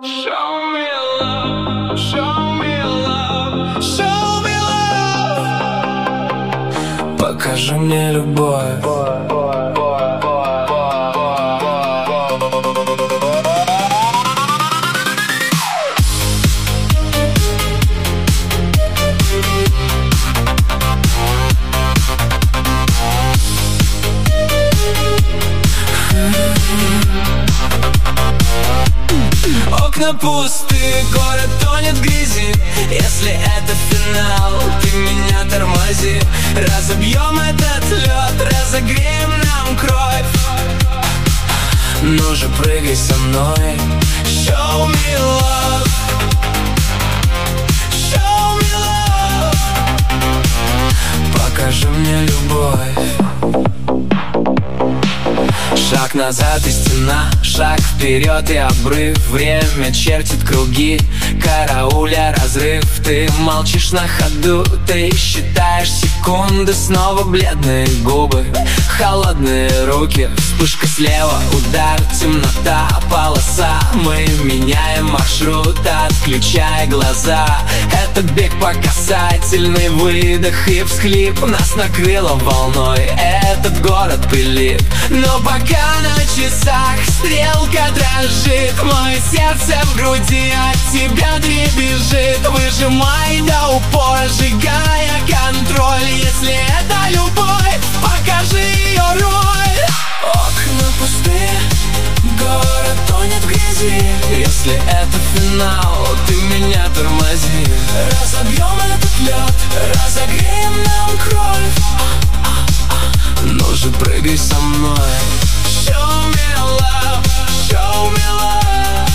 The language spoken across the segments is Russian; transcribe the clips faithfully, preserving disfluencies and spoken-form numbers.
Show me love, show me love, show me love. Покажи мне любовь. Окна пусты, город тонет в грязи. Если это финал, ты меня тормози. Разобьем этот лед, разогреем нам кровь. Ну же прыгай со мной. Show me love, show me love. Покажи мне любовь. Шаг назад и стена, шаг вперед и обрыв. Время чертит круги, карауля разрыв. Ты молчишь на ходу, ты считаешь секунды. Снова бледные губы, холодные руки. Вспышка слева, удар, темнота, полоса. Мы меняем маршрут, отключая глаза. Этот бег по касательной, выдох и всхлип. Нас накрыло волной, этот город пылит. Но пока на часах стрелка дрожит, мое сердце в груди от тебя дребезжит. Выжимай до упора, сжигая контроль. Если это любовь, покажи ее роль. Окна пустые, город тонет в грязи. Если это финал, ты меня тормози. Разобьем этот лед, разогреем нам кровь. Ну же прыгай со мной. Show me love, show me love.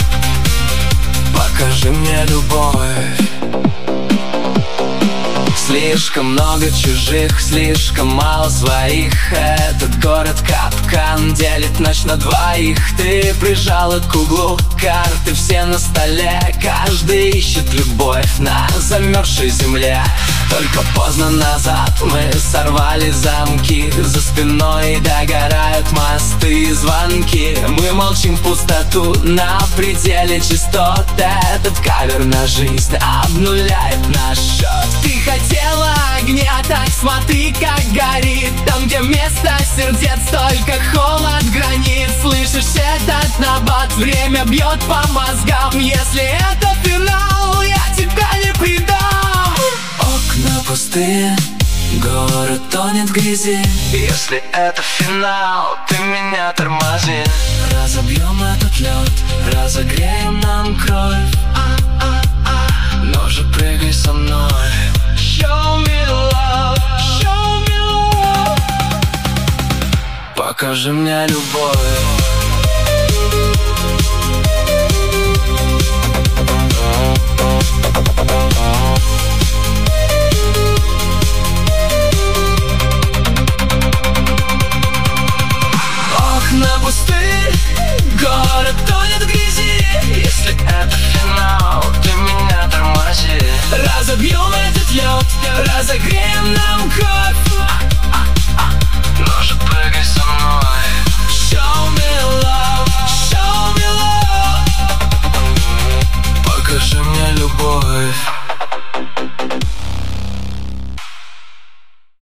Покажи мне любовь. Слишком много чужих, слишком мало своих. Этот город капкан, делит ночь на двоих. Ты прижала к углу, карты все на столе. Каждый ищет любовь на замерзшей земле. Только поздно назад мы сорвали замки. За спиной догорают мосты и звонки. Мы молчим в пустоту, на пределе частот. Этот кавер на жизнь обнуляет наш счет. Ты хотела огня, так смотри, как горит. Там, где вместо сердец только холод гранит. Слышишь этот набат, время бьет по мозгам. Если это финал, я тебя не предам. Окна пустые, город тонет в грязи. Если это финал, ты меня тормози. Разобьем этот лед, разогреем нам кровь. Ну же прыгай со мной. Show me love, show me love. Покажи мне любовь.